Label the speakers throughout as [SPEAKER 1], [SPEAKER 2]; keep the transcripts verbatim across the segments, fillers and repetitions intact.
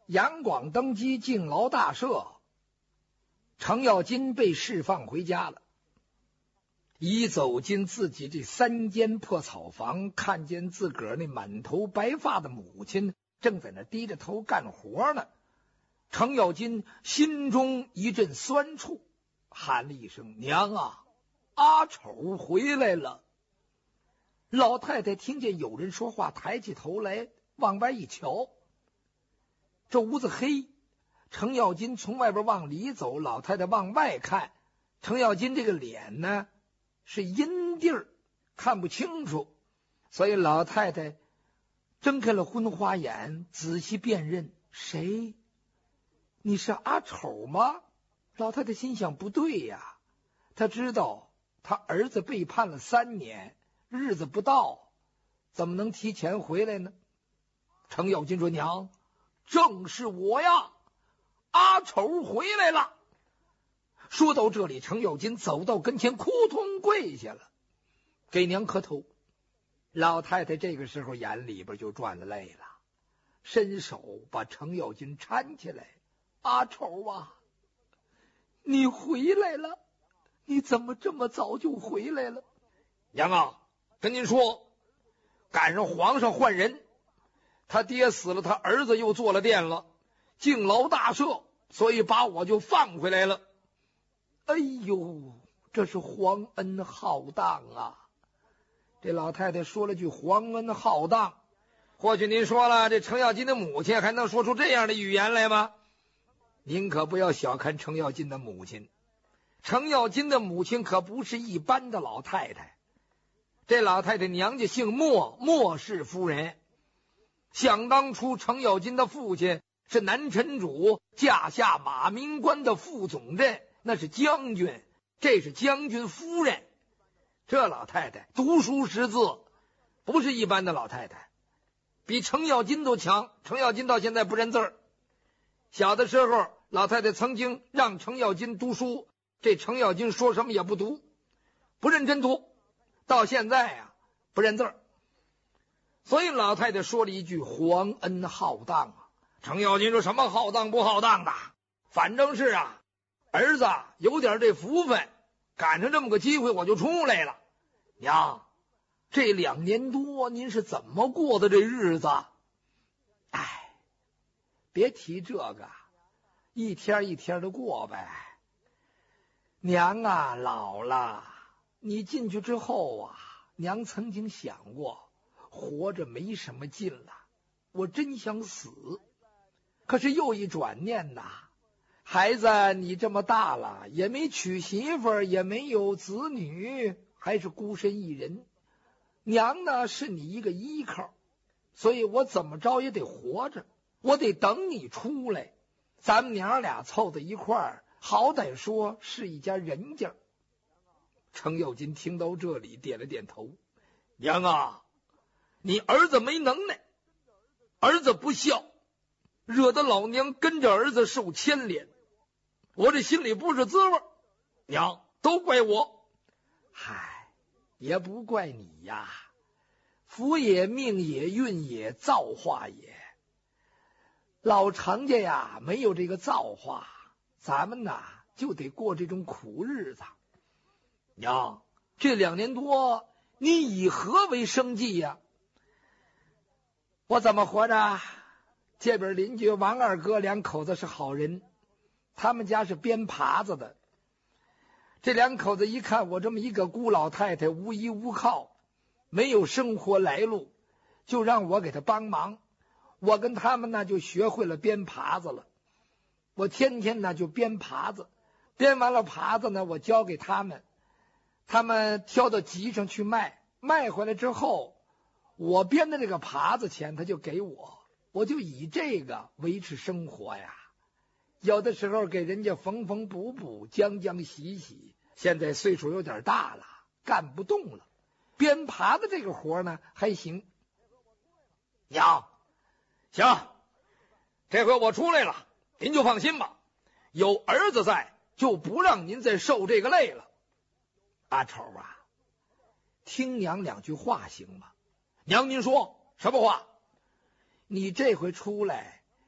[SPEAKER 1] 杨广登基，敬劳大赦，程咬金被释放回家了。一走进自己这三间破草房，看见自个儿那满头白发的母亲正在那低着头干活呢，程咬金心中一阵酸楚，喊了一声：“娘啊，阿丑回来了！”老太太听见有人说话，抬起头来往外一瞧，这屋子黑，程咬金从外边往里走，老太太往外看，程咬金这个脸呢是阴地儿，看不清楚，所以老太太睁开了昏花眼，仔细辨认：“谁？你是阿丑吗？”老太太心想：不对呀，她知道她儿子被判了三年，日子不到，怎么能提前回来呢？程咬金说：“娘，正是我呀，阿丑回来了。”说到这里，程咬金走到跟前，扑通跪下了，给娘磕头。老太太这个时候眼里边就转了泪了，伸手把程咬金搀起来：“阿丑啊，你回来了，你怎么这么早就回来了？”“娘啊，跟您说，赶上皇上换人，他爹死了，他儿子又做了殿了，敬劳大赦，所以把我就放回来了。”“哎呦，这是皇恩浩荡啊！”这老太太说了句“皇恩浩荡”，或许您说了，这程咬金的母亲还能说出这样的语言来吗？您可不要小看程咬金的母亲，程咬金的母亲可不是一般的老太太。这老太太娘家姓莫，莫氏夫人。想当初程咬金的父亲是南陈主驾下马明关的副总镇，那是将军，这是将军夫人。这老太太读书识字，不是一般的老太太，比程咬金都强。程咬金到现在不认字儿，小的时候老太太曾经让程咬金读书，这程咬金说什么也不读，不认真读，到现在呀、啊、不认字儿。所以老太太说了一句“皇恩浩荡”啊。程咬金说什么浩荡不浩荡的，反正是啊，儿子有点这福分，赶上这么个机会我就出来了。娘，这两年多您是怎么过的这日子？哎，别提这个，一天一天的过呗。娘啊，老了，你进去之后啊，娘曾经想过，活着没什么劲了，我真想死。可是又一转念呐，孩子你这么大了，也没娶媳妇儿，也没有子女，还是孤身一人，娘呢是你一个依靠，所以我怎么着也得活着，我得等你出来，咱们娘俩凑在一块儿，好歹说是一家人家。程咬金听到这里点了点头：“娘啊，你儿子没能耐，儿子不孝，惹得老娘跟着儿子受牵连，我这心里不是滋味，娘，都怪我。”“嗨，也不怪你呀，福也命也运也造化也，老程家呀没有这个造化，咱们呐就得过这种苦日子。娘，这两年多你以何为生计呀？”“我怎么活着？这边邻居王二哥两口子是好人，他们家是编耙子的。这两口子一看我这么一个孤老太太，无依无靠，没有生活来路，就让我给他帮忙。我跟他们呢就学会了编耙子了。我天天呢就编耙子，编完了耙子呢我交给他们，他们挑到集上去卖，卖回来之后，我编的这个耙子钱他就给我，我就以这个维持生活呀。有的时候给人家缝缝补补，将将洗洗，现在岁数有点大了，干不动了，编耙子这个活呢还行。”“娘，行，这回我出来了，您就放心吧，有儿子在，就不让您再受这个累了。”“阿丑啊，听娘两句话行吗？”“娘您说什么话？”“你这回出来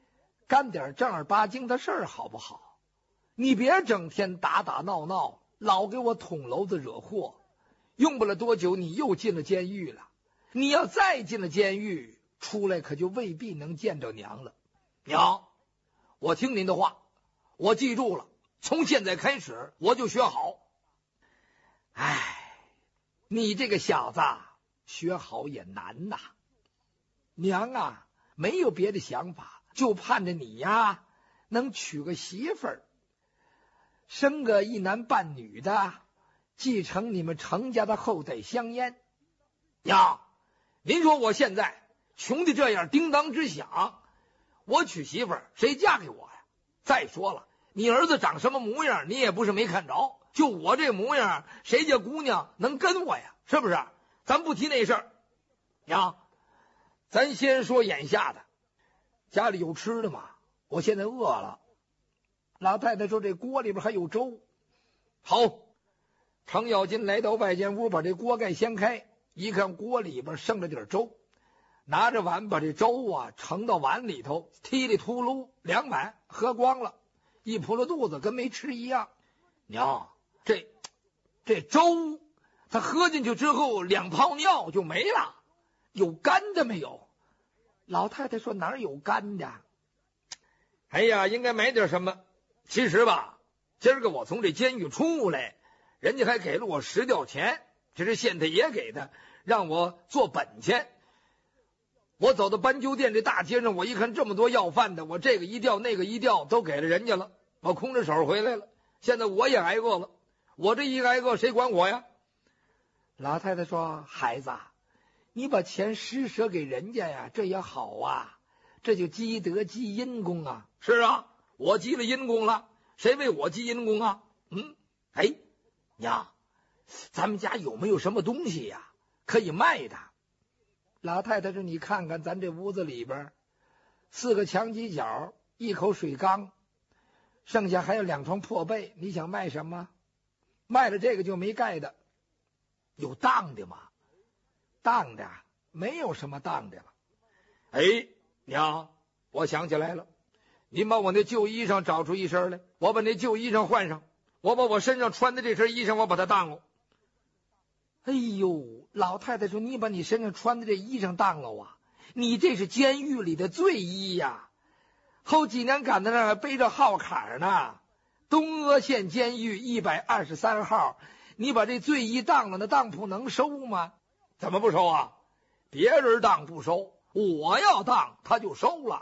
[SPEAKER 1] 干点正儿八经的事儿好不好？你别整天打打闹闹，老给我捅娄子惹祸。用不了多久，你又进了监狱了。你要再进了监狱，出来可就未必能见着娘了。娘，我听您的话，我记住了，从现在开始我就学好。哎，你这个小子学好也难呐。娘啊，没有别的想法，就盼着你呀能娶个媳妇儿，生个一男半女的，继承你们程家的后代香烟。娘，您说我现在穷的这样，叮当直响，我娶媳妇儿谁嫁给我呀？再说了，你儿子长什么模样，你也不是没看着，就我这模样，谁家姑娘能跟我呀？是不是？咱不提那事儿。娘，咱先说眼下的，家里有吃的吗？我现在饿了。老太太说这锅里边还有粥。好，程咬金来到外间屋，把这锅盖掀开，一看锅里边剩了点粥，拿着碗把这粥啊盛到碗里头，踢里秃噜两碗喝光了，一扑了肚子跟没吃一样。娘，这这粥他喝进去之后两泡尿就没了，有干的没有？老太太说哪有干的？哎呀，应该买点什么。其实吧，今儿个我从这监狱出来，人家还给了我十吊钱，这是县太爷给的，让我做本钱。我走到斑鸠店这大街上，我一看这么多要饭的，我这个一吊那个一吊都给了人家了，我空着手回来了。现在我也挨饿了，我这一挨饿谁管我呀？老太太说，孩子，你把钱施舍给人家呀，这也好啊，这就积德积阴功啊。是啊，我积了阴功了，谁为我积阴功啊？嗯，哎，娘，咱们家有没有什么东西呀可以卖的？老太太说，你看看咱这屋子里边，四个墙犄角，一口水缸，剩下还有两床破被，你想卖什么？卖了这个就没盖的。有当的吗？当的没有什么当的了。哎，娘，我想起来了，您把我那旧衣裳找出一身来，我把那旧衣裳换上，我把我身上穿的这身衣裳我把它当了。哎呦，老太太说，你把你身上穿的这衣裳当了啊？你这是监狱里的罪衣呀，后几年赶在那儿背着号坎呢，东阿县监狱一百二十三号，你把这罪衣当了，那当铺能收吗？怎么不收啊？别人当不收，我要当他就收了。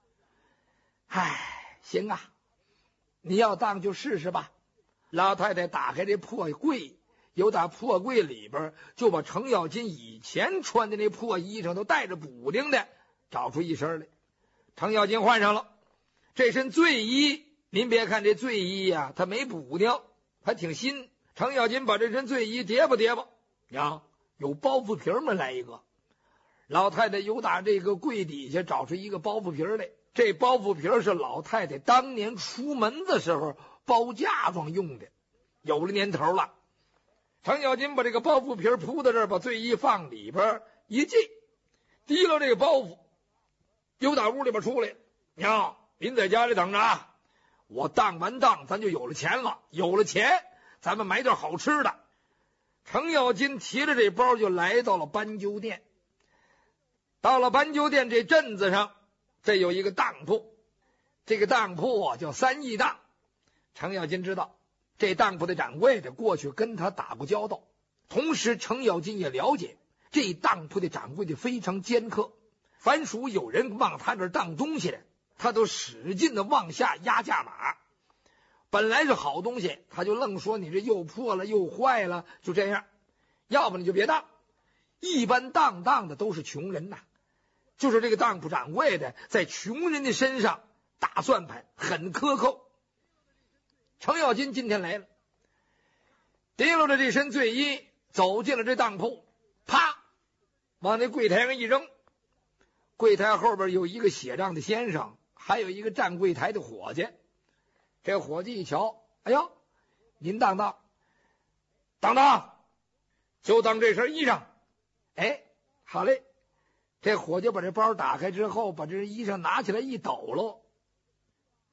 [SPEAKER 1] 唉，行啊，你要当就试试吧。老太太打开这破柜，由打破柜里边就把程咬金以前穿的那破衣裳都带着补丁的找出一身来。程咬金换上了这身罪衣，您别看这罪衣呀、啊，它没补丁，还挺新。程咬金把这身罪衣叠吧叠吧，娘，有包袱皮吗？来一个。老太太由打这个柜底下找出一个包袱皮来，这包袱皮是老太太当年出门的时候包嫁妆用的，有了年头了。程咬金把这个包袱皮铺在这儿，把罪衣放里边一系，提了这个包袱，由打屋里边出来。娘，您在家里等着啊，我当完当咱就有了钱了，有了钱咱们买点好吃的。程咬金提着这包就来到了斑鸠店。到了斑鸠店这镇子上，这有一个当铺，这个当铺叫三义当。程咬金知道这当铺的掌柜的过去跟他打过交道，同时程咬金也了解这当铺的掌柜的非常尖刻，凡属有人往他这儿当东西的，他都使劲的往下压价码。本来是好东西，他就愣说你这又破了又坏了，就这样，要不你就别当。一般当当的都是穷人呐，就是这个当铺掌柜的在穷人的身上打算盘，很苛扣。程咬金今天来了，提溜着这身罪衣走进了这当铺，啪往那柜台上一扔。柜台后边有一个写账的先生，还有一个站柜台的伙计。这伙计一瞧，哎呦，您当当当当就当这身衣裳。哎，好嘞。这伙计把这包打开之后，把这衣裳拿起来一抖喽，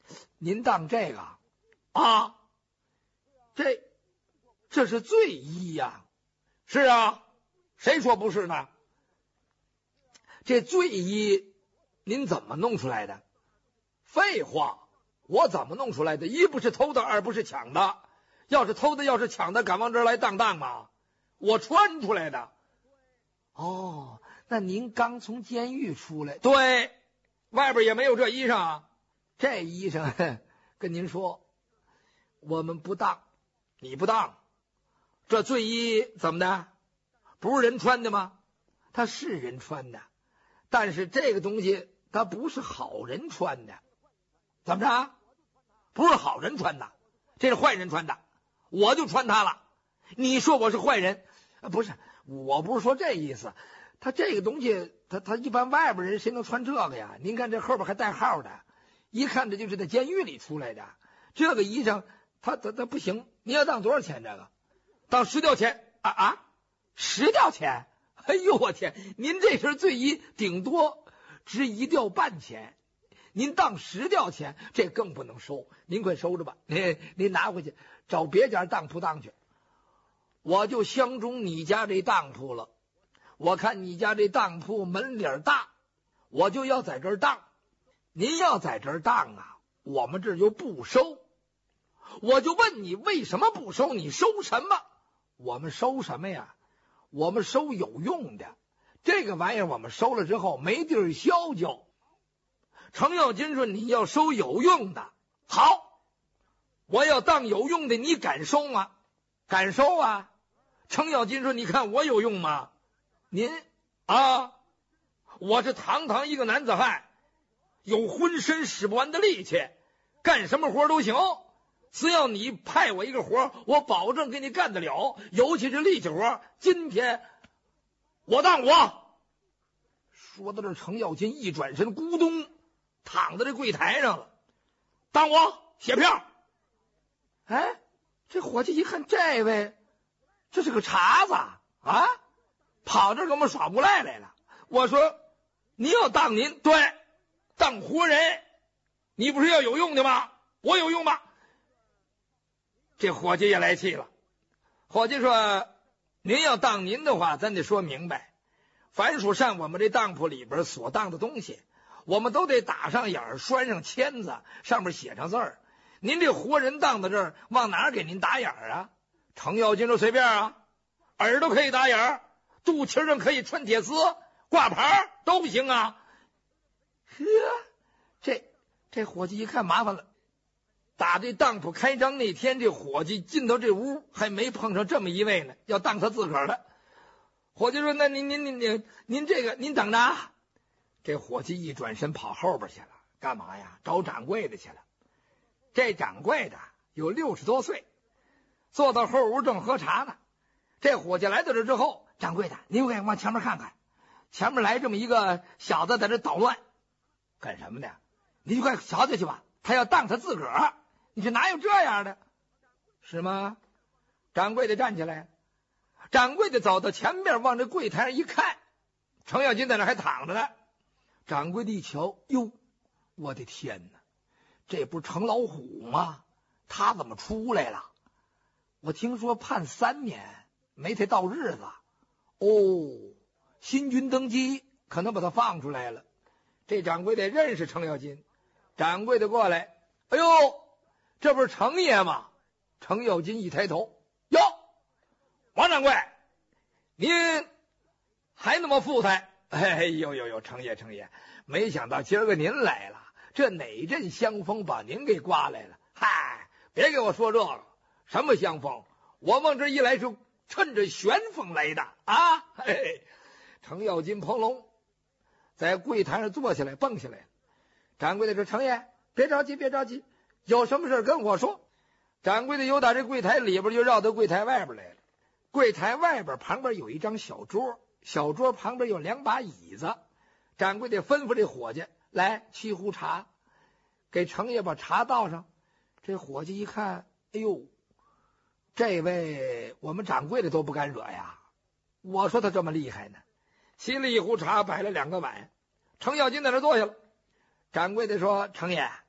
[SPEAKER 1] 您当这个啊？这这是罪衣呀！
[SPEAKER 2] 是啊，谁说不是呢？
[SPEAKER 1] 这罪衣您怎么弄出来的？
[SPEAKER 2] 废话，我怎么弄出来的？一不是偷的，二不是抢的。要是偷的，要是抢的，敢往这儿来当当吗？我穿出来的。
[SPEAKER 1] 哦，那您刚从监狱出来？
[SPEAKER 2] 对，外边也没有这衣裳啊。
[SPEAKER 1] 这衣裳跟您说，我们不当。
[SPEAKER 2] 你不当？这罪衣怎么的？不是人穿的吗？
[SPEAKER 1] 它是人穿的，但是这个东西它不是好人穿的。
[SPEAKER 2] 怎么着？不是好人穿的，这是坏人穿的，我就穿它了。你说我是坏人？
[SPEAKER 1] 不是，我不是说这意思。他这个东西，他他一般外边人谁能穿这个呀？您看这后边还带号的，一看这就是在监狱里出来的。这个衣裳，他他他不行。你要当多少钱？这个
[SPEAKER 2] 当十吊钱
[SPEAKER 1] 啊啊！十吊钱？哎呦我天！您这身罪衣顶多值一吊半钱，您当十吊钱，这更不能收。您快收着吧，您您拿回去找别家当铺当去。我就相中你家这当铺了，我看你家这当铺门脸大，我就要在这儿当。您要在这儿当啊，我们这儿就不收。我就问你为什么不收？你收什么？我们收什么呀？我们收有用的，这个玩意儿我们收了之后没地儿销交。程咬金说你要收有用的，好，我要当有用的，你敢收吗？敢收啊。程咬金说你看我有用吗？您
[SPEAKER 2] 啊，我是堂堂一个男子汉，有浑身使不完的力气，干什么活都行。只要你派我一个活，我保证给你干得了，尤其是力气活。今天我当我。
[SPEAKER 1] 说到这，程咬金一转身，咕咚躺在这柜台上了。
[SPEAKER 2] 当我写票。
[SPEAKER 1] 哎，这伙计一看，这位这是个茬子啊，跑这儿给我们耍无赖来了。
[SPEAKER 2] 我说你要当您对当活人，你不是要有用的吗？我有用吗？这伙计也来气了。伙计说您要当您的话，咱得说明白，凡属上我们这当铺里边所当的东西，我们都得打上眼儿，拴上签子，上面写上字儿。您这活人当到这儿，往哪儿给您打眼儿啊？程咬金说随便啊，耳朵可以打眼儿，肚脐上可以穿铁丝，挂牌都行啊。
[SPEAKER 1] 呵，这这伙计一看麻烦了。打这当铺开张那天，这伙计进到这屋，还没碰上这么一位呢，要当他自个儿的。伙计说：“那您您您您您这个您等着啊！”这伙计一转身跑后边去了，干嘛呀？找掌柜的去了。这掌柜的有六十多岁，坐到后屋正喝茶呢。这伙计来到这之后，掌柜的，您快往前面看看，前面来这么一个小子在这捣乱，干什么呢？你就快瞧瞧去吧，他要当他自个儿。你这哪有这样的？是吗？掌柜的站起来，掌柜的走到前面，往这柜台上一看，程咬金在那还躺着呢。掌柜的一瞧，哟，我的天哪，这不是程老虎吗？他怎么出来了？我听说判三年，没他到日子。哦，新军登基，可能把他放出来了。这掌柜的认识程咬金，掌柜的过来，哎呦，这不是程爷吗？程咬金一抬头，哟，王掌柜，您还那么富态？哎呦呦呦，程爷程爷，没想到今儿个您来了，这哪阵香风把您给刮来了？嗨，别给我说这个，什么香风？我往这一来是趁着旋风来的啊！嘿嘿，程咬金蓬龙在柜台上坐下来，蹦下来了。掌柜的说：“程爷，别着急，别着急，有什么事跟我说。”掌柜的又打这柜台里边，就绕到柜台外边来了。柜台外边旁边有一张小桌，小桌旁边有两把椅子。掌柜的吩咐这伙计来沏壶茶，给程爷把茶倒上。这伙计一看，哎呦，这位我们掌柜的都不敢惹呀。我说他这么厉害呢。沏了一壶茶，摆了两个碗。程咬金在那坐下了。掌柜的说：“程爷，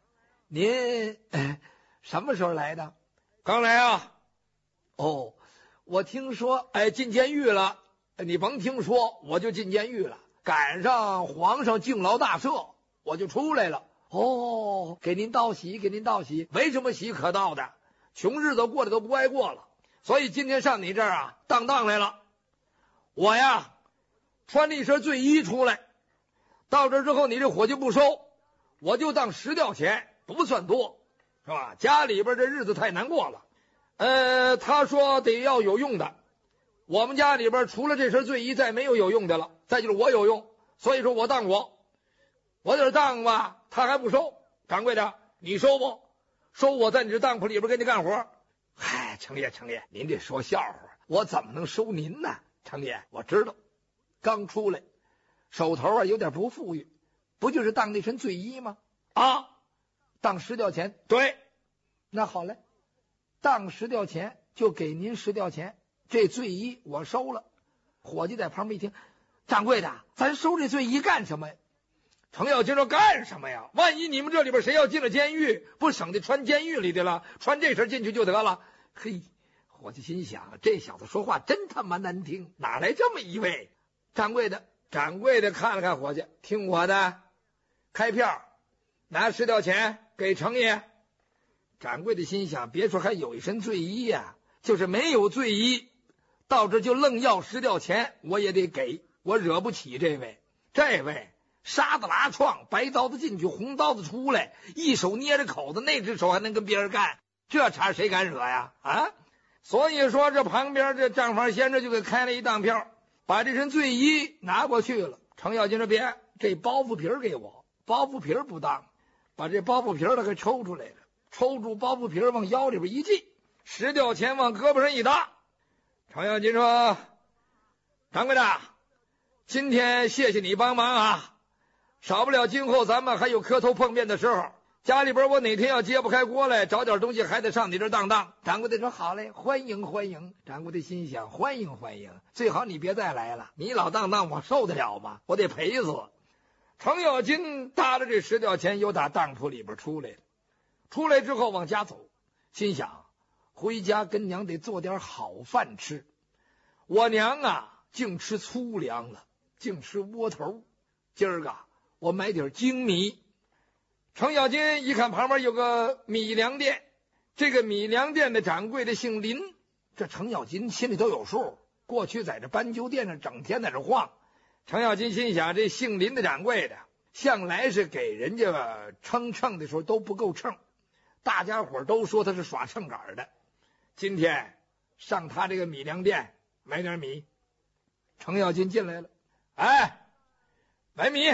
[SPEAKER 1] 您、哎、什么时候来的？
[SPEAKER 2] 刚来啊。
[SPEAKER 1] 哦，我听说，
[SPEAKER 2] 哎，进监狱了。你甭听说，我就进监狱了。赶上皇上敬劳大赦，我就出来了。
[SPEAKER 1] 哦，给您道喜，给您道喜。
[SPEAKER 2] 没什么喜可道的，穷日子过得都不爱过了，所以今天上你这儿啊当当来了。我呀穿了一身罪衣出来，到这之后你这伙计不收，我就当十吊钱，不算多，是吧？家里边这日子太难过了。呃，他说得要有用的，我们家里边除了这身罪衣再没有有用的了，再就是我有用，所以说我当我我在这当吧，他还不收。掌柜的，你收不收？我在你这当铺里边给你干活。
[SPEAKER 1] 嗨，程爷程爷，您这说笑话，我怎么能收您呢？程爷，我知道，刚出来手头啊有点不富裕，不就是当那身罪衣吗？
[SPEAKER 2] 啊，
[SPEAKER 1] 当十吊钱。
[SPEAKER 2] 对，
[SPEAKER 1] 那好嘞，当十吊钱就给您十吊钱，这罪衣我收了。伙计在旁边一听，掌柜的，咱收这罪衣干什么呀？
[SPEAKER 2] 程咬金说干什么呀？万一你们这里边谁要进了监狱，不省得穿监狱里的了，穿这身进去就得了。
[SPEAKER 1] 嘿，伙计心想，这小子说话真他妈难听，哪来这么一位？掌柜的，
[SPEAKER 2] 掌柜的看了看伙计，听我的，开票，拿十吊钱给程爷。
[SPEAKER 1] 掌柜的心想，别说还有一身罪衣呀、啊，就是没有罪衣，到这就愣要十吊钱，我也得给，我惹不起这位。这位沙子拉创，白刀子进去，红刀子出来，一手捏着口子，那只手还能跟别人干，这茬谁敢惹呀？啊！
[SPEAKER 2] 所以说这旁边这账房先生就给开了一当票，把这身罪衣拿过去了。程咬金说别，
[SPEAKER 1] 这包袱皮给我，包袱皮不当，把这包袱皮他给抽出来了，抽住包袱皮往腰里边一系，
[SPEAKER 2] 十吊钱往胳膊上一搭。程咬金说，掌柜的，今天谢谢你帮忙啊，少不了今后咱们还有磕头碰面的时候，家里边我哪天要揭不开锅来，找点东西还得上你这当当。
[SPEAKER 1] 掌柜的说好嘞，欢迎欢迎。掌柜的心想，欢迎欢迎，最好你别再来了，你老当当我受得了吗？我得赔死。
[SPEAKER 2] 程咬金搭着这十吊钱又打当铺里边出来了，出来之后往家走，心想
[SPEAKER 1] 回家跟娘得做点好饭吃，
[SPEAKER 2] 我娘啊净吃粗粮了，净吃窝头，今儿个我买点精米。程咬金一看旁边有个米粮店，这个米粮店的掌柜的姓林，
[SPEAKER 1] 这程咬金心里都有数，过去在这斑鸠店上整天在这晃。
[SPEAKER 2] 程咬金心想，这姓林的掌柜的向来是给人家称秤的时候都不够秤，大家伙都说他是耍秤杆的。今天上他这个米粮店买点米。程咬金进来了，哎，买米。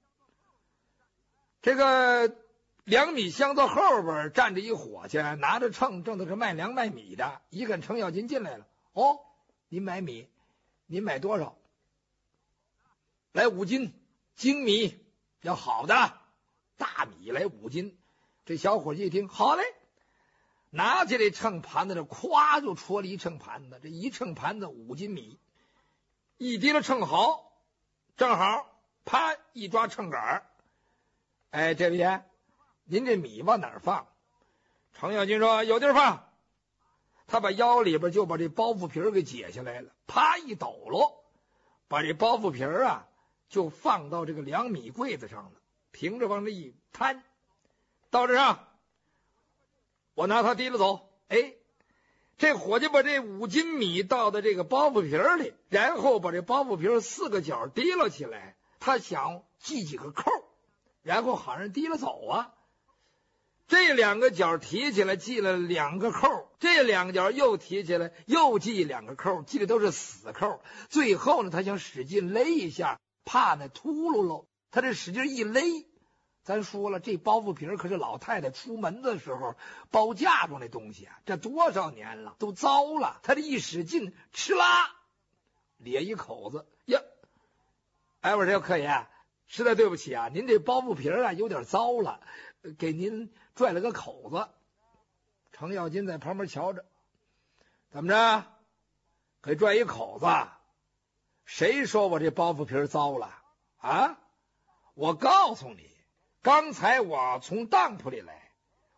[SPEAKER 2] 这个粮米箱子后边站着一伙计，拿着秤，正在是卖粮卖米的。一看程咬金进来了，
[SPEAKER 1] 哦，您买米，您买多少？
[SPEAKER 2] 来五斤精米，
[SPEAKER 1] 要好的大米来五斤。这小伙计一听，好嘞，拿起来秤盘子，这咵就戳了一秤盘子，这一秤盘子五斤米，
[SPEAKER 2] 一提了秤好，正好啪一抓秤杆。
[SPEAKER 1] 哎，这位爷，您这米往哪儿放？
[SPEAKER 2] 程咬金说有地儿放。
[SPEAKER 1] 他把腰里边就把这包袱皮给解下来了，啪一抖搂，把这包袱皮啊就放到这个粮米柜子上了，平着往这一摊，
[SPEAKER 2] 到这上，我拿它提了走。
[SPEAKER 1] 哎，
[SPEAKER 2] 这伙计把这五斤米倒到这个包袱皮里，然后把这包袱皮四个角提了起来，
[SPEAKER 1] 他想系几个扣，然后好让提了走啊。
[SPEAKER 2] 这两个角提起来系了两个扣，这两个角又提起来又系两个扣，系的都是死扣。最后呢，他想使劲勒一下，怕那秃噜噜，他这使劲一勒，
[SPEAKER 1] 咱说了，这包袱皮可是老太太出门的时候包嫁妆那东西啊，这多少年了都糟了，他这一使劲，哧啦咧一口子呀！
[SPEAKER 2] 哎，我说客爷，实在对不起啊，
[SPEAKER 1] 您这包袱皮啊有点糟了，给您拽了个口子。程咬金在旁边瞧着，
[SPEAKER 2] 怎么着？给拽一口子？谁说我这包袱皮糟了啊？我告诉你，刚才我从当铺里来，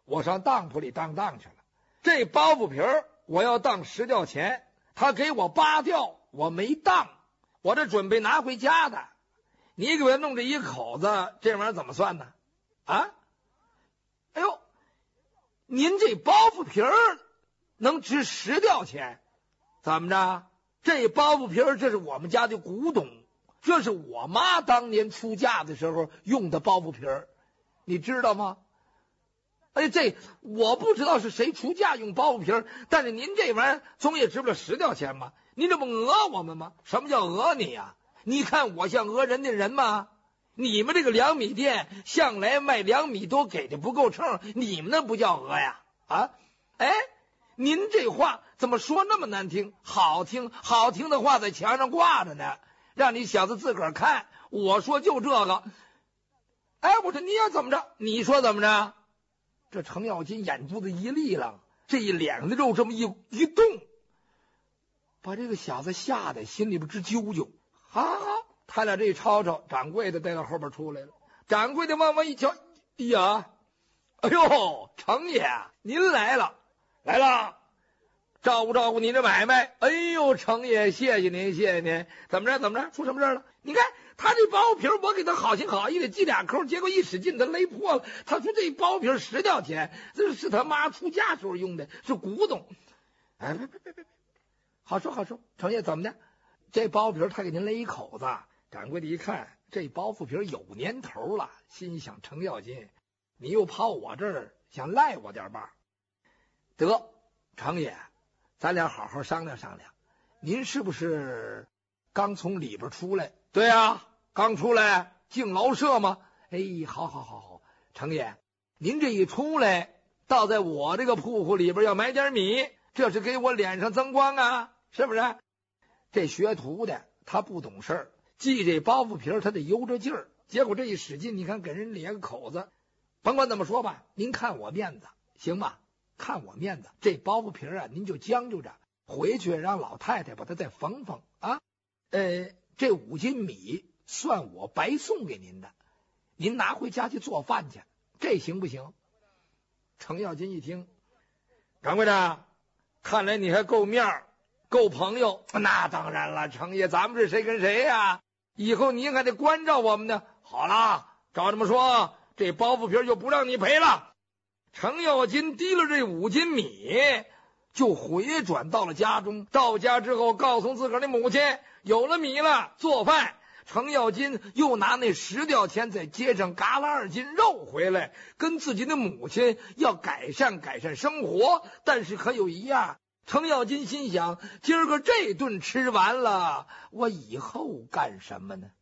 [SPEAKER 2] 我上当铺里当当去了。这包袱皮儿我要当十吊钱，他给我八吊，我没当，我这准备拿回家的。你给我弄这一口子，这玩意儿怎么算呢？啊？哎呦，您这包袱皮儿能值十吊钱？怎么着？这包袱皮儿这是我们家的古董，这是我妈当年出嫁的时候用的包袱皮儿，你知道吗？哎，这我不知道是谁出嫁用包袱皮儿，但是您这玩意儿总也值不了十吊钱吧？您这不讹我们吗？什么叫讹你呀、啊？你看我像讹人的人吗？你们这个粮米店向来卖粮米都给的不够称，你们那不叫讹呀？啊，哎，您这话怎么说那么难听？好听好听的话在墙上挂着呢，让你小子自个儿看。我说就这个，哎，我说你要怎么着？你说怎么着？这程咬金眼珠子一立了，这一脸上的肉这么一一动，把这个小子吓得心里边直揪揪。好好好，他俩这一吵吵，掌柜的带到后边出来了。掌柜的往往一瞧，哎呀，哎呦，程爷您来了，来了，照顾照顾你这买卖。哎呦，程爷谢谢您，谢谢您。怎么着怎么着？出什么事了？你看他这包皮我给他好心好意的系俩扣，结果一使劲他勒破了。他说这包皮十吊钱，这是他妈出嫁时候用的，是古董。哎，别别别别，好说好说。程爷怎么的？这包皮他给您勒一口子。掌柜的一看这包袱皮有年头了，心想程咬金，你又跑我这儿想赖我点吧？得，程爷，咱俩好好商量商量。您是不是刚从里边出来？对啊，刚出来进劳社吗？哎，好好好好，程爷，您这一出来倒在我这个铺户里边要买点米，这是给我脸上增光啊，是不是？这学徒的他不懂事儿，系这包袱皮他得悠着劲儿，结果这一使劲，你看给人咧个口子。甭管怎么说吧，您看我面子行吧？看我面子，这包袱皮啊您就将就着，回去让老太太把它再缝缝啊。呃，这五斤米算我白送给您的，您拿回家去做饭去，这行不行？程咬金一听，掌柜的，看来你还够面儿，够朋友。那当然了，程爷，咱们是谁跟谁呀、啊？以后您还得关照我们呢。好了，照这么说，这包袱皮就不让你赔了。程咬金提了这五斤米，就回转到了家中。到家之后，告诉自个儿的母亲，有了米了，做饭。程咬金又拿那十吊钱在街上嘎了二斤肉回来，跟自己的母亲要改善改善生活。但是可有一样，程咬金心想，今儿个这顿吃完了，我以后干什么呢？